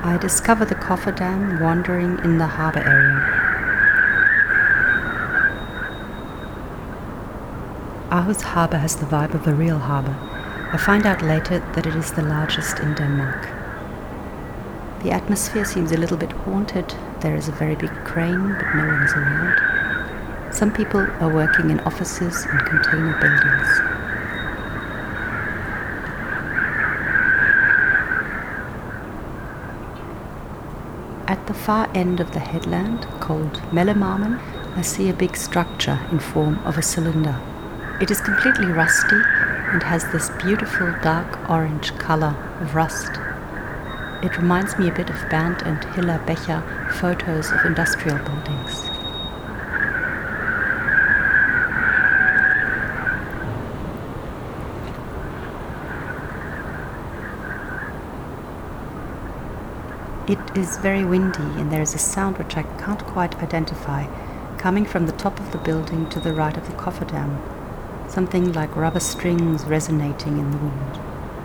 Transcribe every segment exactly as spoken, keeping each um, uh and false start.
I discover the Kofferdam wandering in the harbour area. Aarhus Harbour has the vibe of a real harbour. I find out later that it is the largest in Denmark. The atmosphere seems a little bit haunted. There is a very big crane, but no one is around. Some people are working in offices and container buildings. At the far end of the headland, called Mellemarmen, I see a big structure in form of a cylinder. It is completely rusty and has this beautiful dark orange colour of rust. It reminds me a bit of Bernd and Hilla Becher photos of industrial buildings. It is very windy and there is a sound which I can't quite identify, coming from the top of the building to the right of the Kofferdam, something like rubber strings resonating in the wind.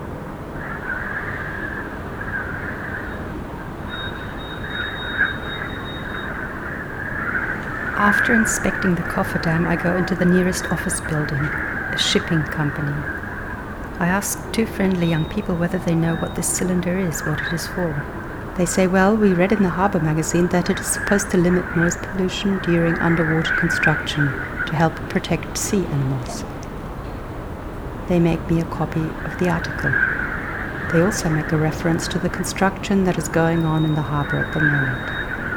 After inspecting the Kofferdam, I go into the nearest office building, a shipping company. I ask two friendly young people whether they know what this cylinder is, what it is for. They say, well, we read in the harbour magazine that it is supposed to limit noise pollution during underwater construction to help protect sea animals. They make me a copy of the article. They also make a reference to the construction that is going on in the harbour at the moment.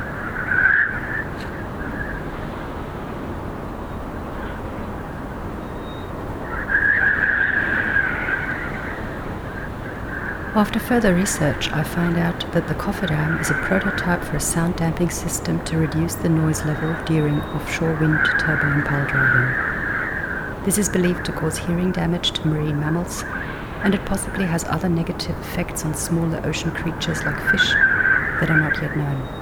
After further research, I find out that the Kofferdam is a prototype for a sound damping system to reduce the noise level during offshore wind turbine pile driving. This is believed to cause hearing damage to marine mammals, and it possibly has other negative effects on smaller ocean creatures like fish that are not yet known.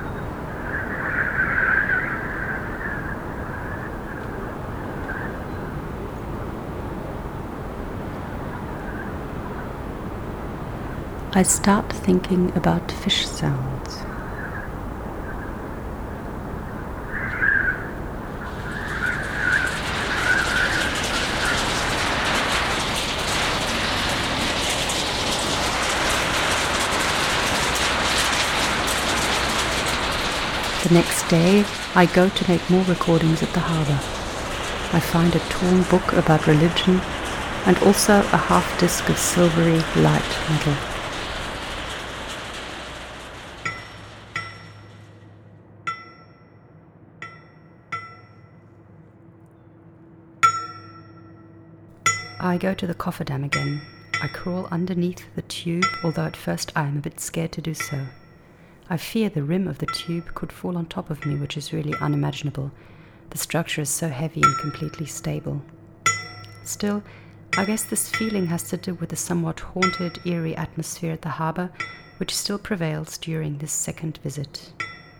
I start thinking about fish sounds. The next day, I go to make more recordings at the harbour. I find a torn book about religion and also a half disc of silvery light metal. I go to the Kofferdam again. I crawl underneath the tube, although at first I am a bit scared to do so. I fear the rim of the tube could fall on top of me, which is really unimaginable. The structure is so heavy and completely stable. Still, I guess this feeling has to do with the somewhat haunted, eerie atmosphere at the harbour, which still prevails during this second visit.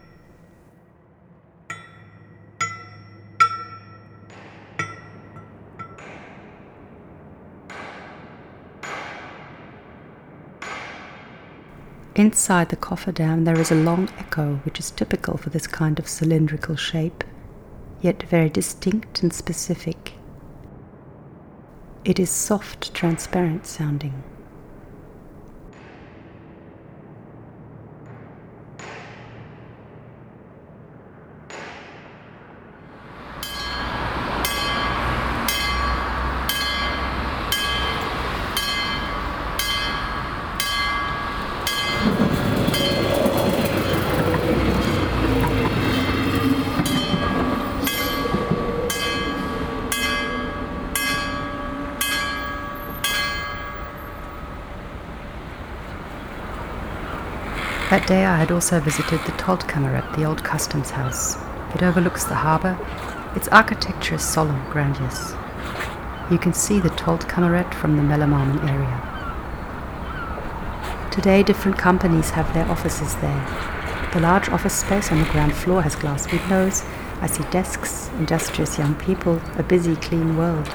Inside the Kofferdam there is a long echo which is typical for this kind of cylindrical shape, yet very distinct and specific. It is soft, transparent sounding. That day I had also visited the Toldkammeret, the old customs house. It overlooks the harbour. Its architecture is solemn, grandiose. You can see the Toldkammeret from the Mellemarmen area. Today different companies have their offices there. The large office space on the ground floor has glass windows. I see desks, industrious young people, a busy, clean world.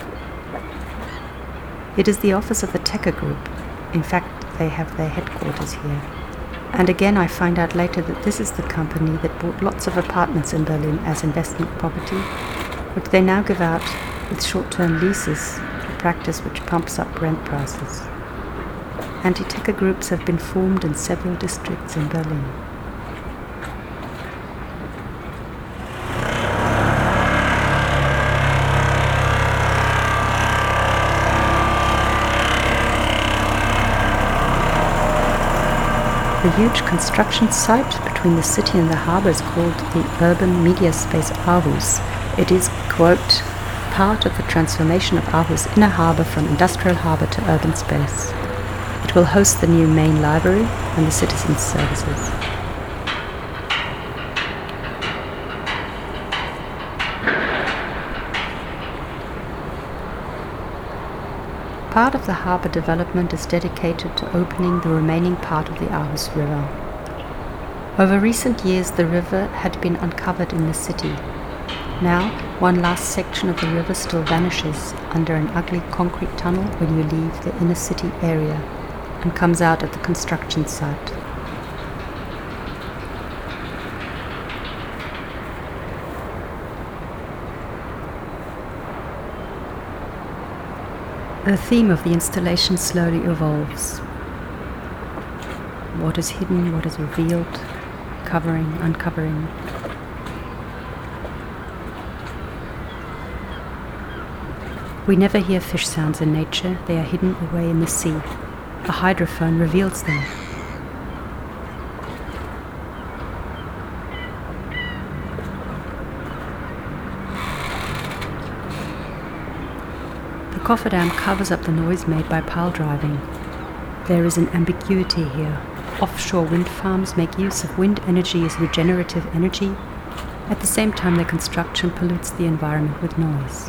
It is the office of the Tecker Group. In fact, they have their headquarters here. And again, I find out later that this is the company that bought lots of apartments in Berlin as investment property, which they now give out with short-term leases, a practice which pumps up rent prices. Anti-Tecker groups have been formed in several districts in Berlin. The huge construction site between the city and the harbour is called the Urban Media Space Aarhus. It is, quote, part of the transformation of Aarhus inner harbour from industrial harbour to urban space. It will host the new main library and the citizens' services. Part of the harbour development is dedicated to opening the remaining part of the Aarhus River. Over recent years, the river had been uncovered in the city. Now, one last section of the river still vanishes under an ugly concrete tunnel when you leave the inner city area and comes out at the construction site. The theme of the installation slowly evolves. What is hidden, what is revealed, covering, uncovering. We never hear fish sounds in nature, they are hidden away in the sea. A hydrophone reveals them. The cofferdam covers up the noise made by pile driving. There is an ambiguity here. Offshore wind farms make use of wind energy as regenerative energy. At the same time, their construction pollutes the environment with noise.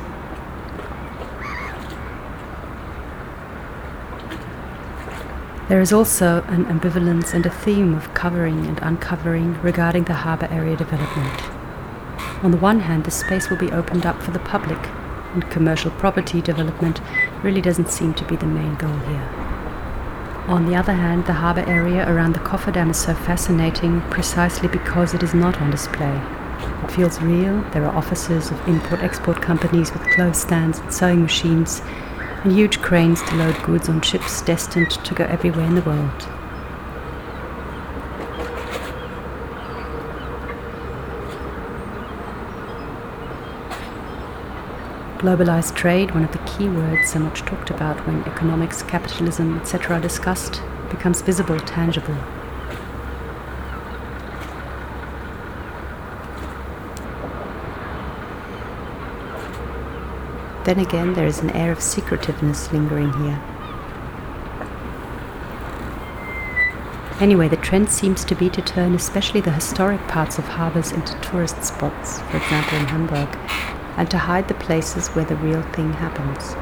There is also an ambivalence and a theme of covering and uncovering regarding the harbour area development. On the one hand, the space will be opened up for the public, and commercial property development really doesn't seem to be the main goal here. On the other hand, the harbour area around the cofferdam is so fascinating precisely because it is not on display. It feels real. There are offices of import-export companies with clothes stands and sewing machines, and huge cranes to load goods on ships destined to go everywhere in the world. Globalized trade, one of the key words so much talked about when economics, capitalism, et cetera are discussed, becomes visible, tangible. Then again, there is an air of secretiveness lingering here. Anyway, the trend seems to be to turn especially the historic parts of harbours into tourist spots, for example in Hamburg, and to hide the places where the real thing happens.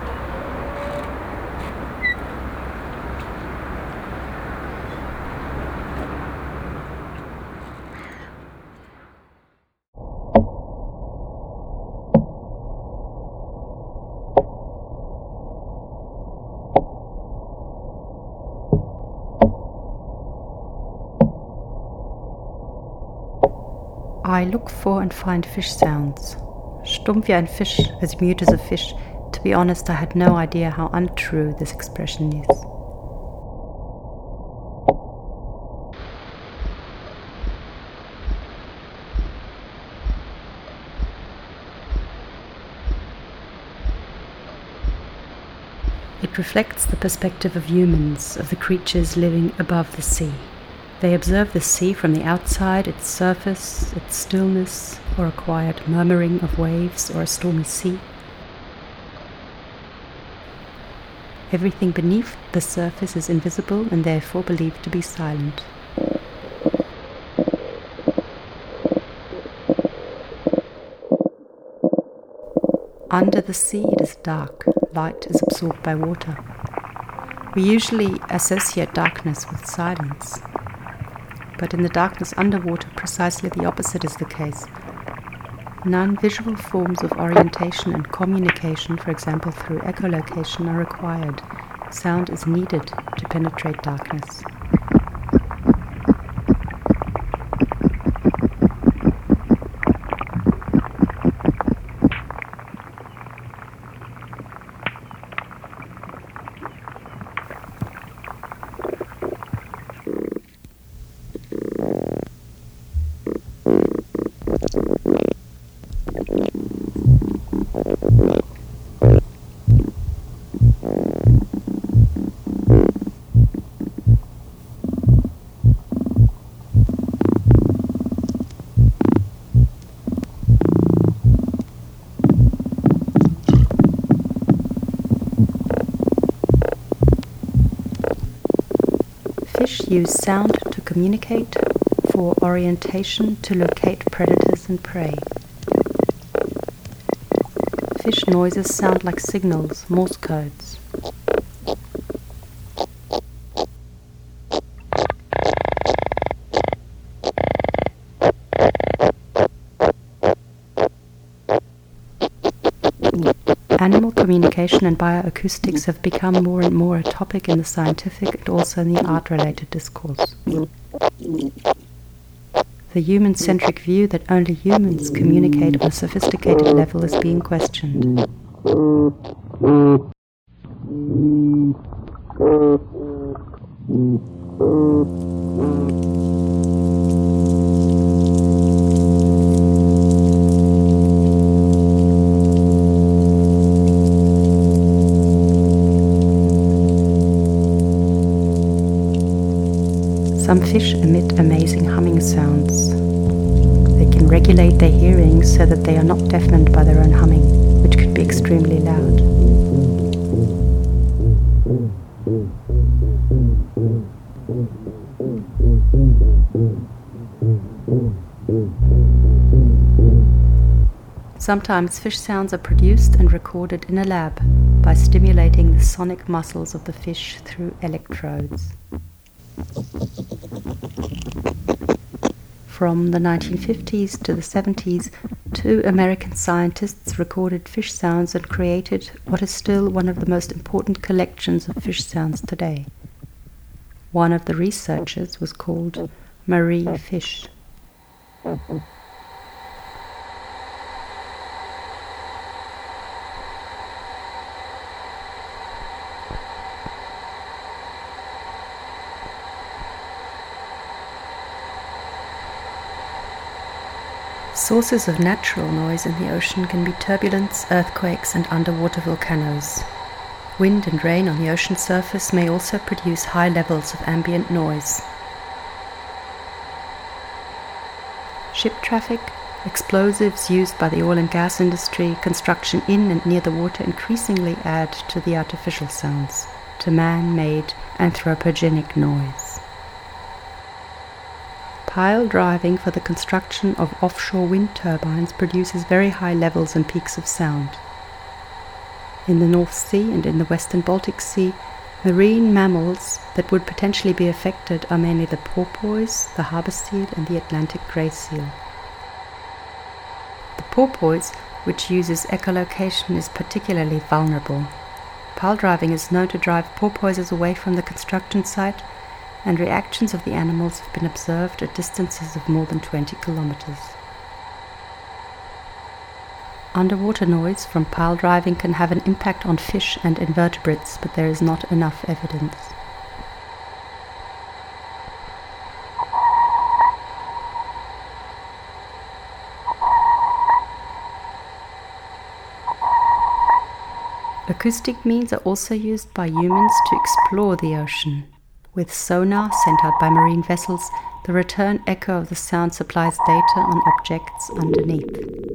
I look for and find fish sounds. Stumm wie ein Fisch, as mute as a fish. To be honest, I had no idea how untrue this expression is. It reflects the perspective of humans, of the creatures living above the sea. They observe the sea from the outside, its surface, its stillness, or a quiet murmuring of waves or a stormy sea. Everything beneath the surface is invisible and therefore believed to be silent. Under the sea it is dark, light is absorbed by water. We usually associate darkness with silence. But in the darkness underwater, precisely the opposite is the case. Non-visual forms of orientation and communication, for example through echolocation, are required. Sound is needed to penetrate darkness. use sound to communicate, for orientation to locate predators and prey. Fish noises sound like signals, Morse codes. Animal communication and bioacoustics have become more and more a topic in the scientific and also in the art-related discourse. The human-centric view that only humans communicate on a sophisticated level is being questioned. Some fish emit amazing humming sounds. They can regulate their hearing so that they are not deafened by their own humming, which could be extremely loud. Sometimes fish sounds are produced and recorded in a lab by stimulating the sonic muscles of the fish through electrodes. From the nineteen fifties to the seventies, two American scientists recorded fish sounds and created what is still one of the most important collections of fish sounds today. One of the researchers was called Marie Fish. Sources of natural noise in the ocean can be turbulence, earthquakes, and underwater volcanoes. Wind and rain on the ocean surface may also produce high levels of ambient noise. Ship traffic, explosives used by the oil and gas industry, construction in and near the water increasingly add to the artificial sounds, to man-made anthropogenic noise. Pile driving for the construction of offshore wind turbines produces very high levels and peaks of sound. In the North Sea and in the Western Baltic Sea, marine mammals that would potentially be affected are mainly the porpoise, the harbour seal, and the Atlantic grey seal. The porpoise, which uses echolocation, is particularly vulnerable. Pile driving is known to drive porpoises away from the construction site, and reactions of the animals have been observed at distances of more than twenty kilometers. Underwater noise from pile driving can have an impact on fish and invertebrates, but there is not enough evidence. Acoustic means are also used by humans to explore the ocean. With sonar sent out by marine vessels, the return echo of the sound supplies data on objects underneath.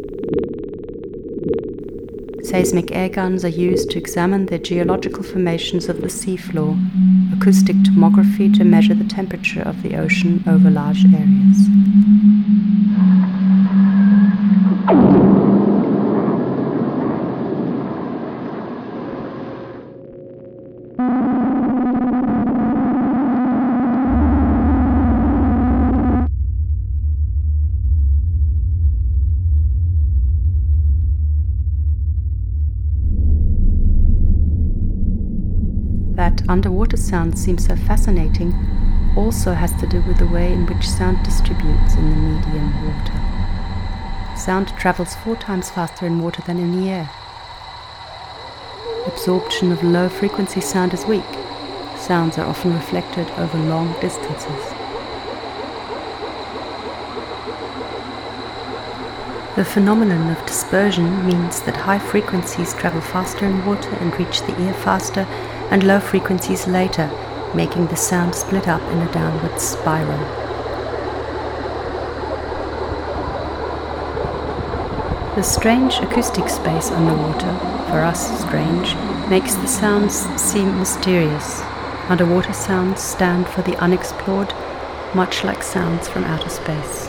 Seismic air guns are used to examine the geological formations of the seafloor, acoustic tomography to measure the temperature of the ocean over large areas. That underwater sound seems so fascinating also has to do with the way in which sound distributes in the medium water. Sound travels four times faster in water than in the air. Absorption of low-frequency sound is weak. Sounds are often reflected over long distances. The phenomenon of dispersion means that high frequencies travel faster in water and reach the ear faster, and low frequencies later, making the sound split up in a downward spiral. The strange acoustic space underwater, for us strange, makes the sounds seem mysterious. Underwater sounds stand for the unexplored, much like sounds from outer space.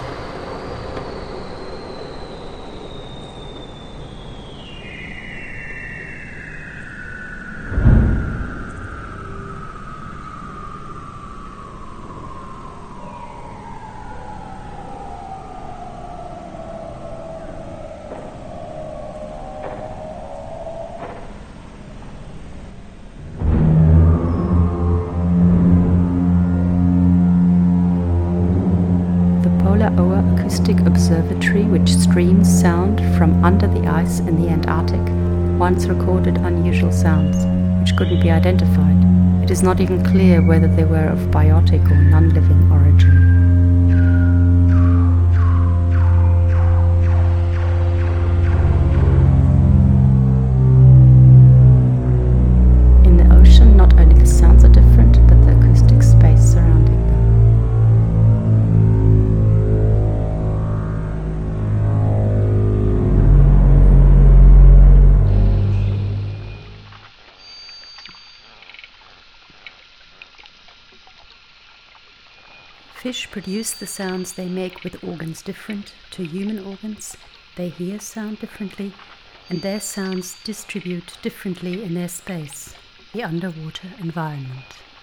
Oa Acoustic Observatory, which streams sound from under the ice in the Antarctic, once recorded unusual sounds, which couldn't be identified. It is not even clear whether they were of biotic or non-living origin. In the ocean, not only the sounds are different, but the acoustic space surrounding them. Fish produce the sounds they make with organs different to human organs. They hear sound differently, and their sounds distribute differently in their space, the underwater environment.